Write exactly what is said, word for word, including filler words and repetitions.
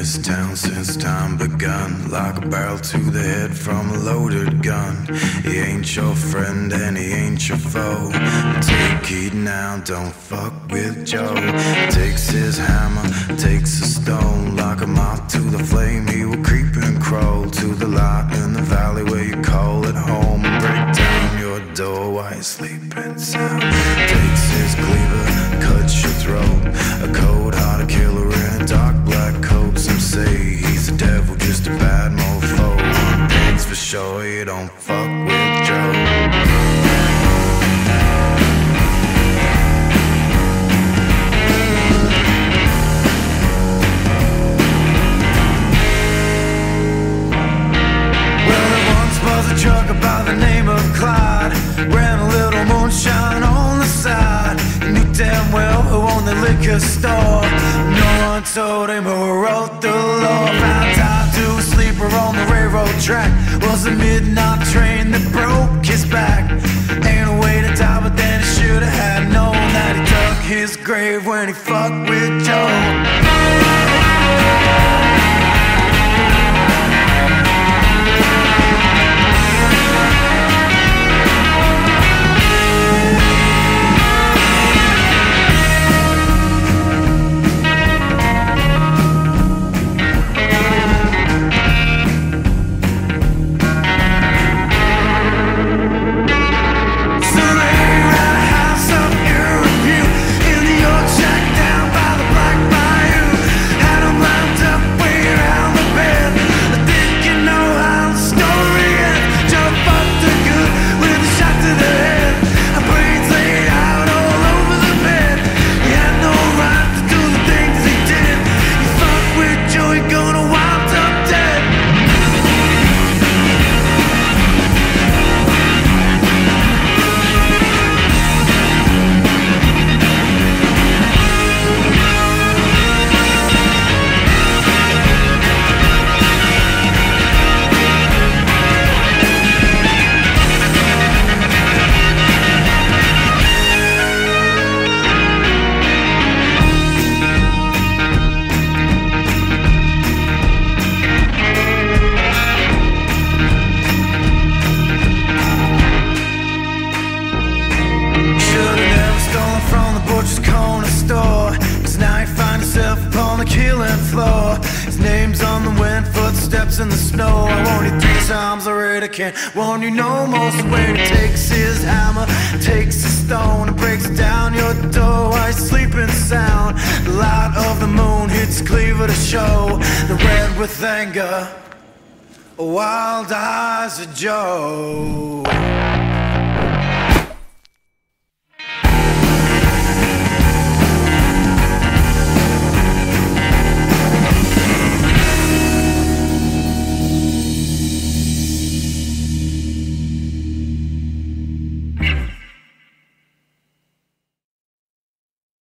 this town since time begun. Like a barrel to the head from a loaded gun. He ain't your friend and he ain't your foe. But take heed now, don't fuck with Joe. Takes his hammer, takes a stone. Like a moth to the flame, he will creep and crawl to the light in the valley where you call it home. And break down your door while you sleeping sound. Takes his cleaver, cuts your throat. A cold-hearted killer in a dark black coat. Some say he's the devil, just a bad mofo. One thing's for sure, you don't fuck with Joe. A trucker by the name of Clyde ran a little moonshine on the side. He knew damn well who owned the liquor store. No one told him who wrote the law. Found tied to a sleeper on the railroad track. Was a midnight train that broke his back. Ain't a way to die, but then he should have had known that he dug his grave when he fucked with Joe. His name's on the wind, footsteps in the snow. I warned you three times already, can't warn you no more. So when he takes his hammer, takes a stone and breaks down your door while you're sleeping sound. The light of the moon hits Cleaver to show the red with anger, wild eyes of Joe.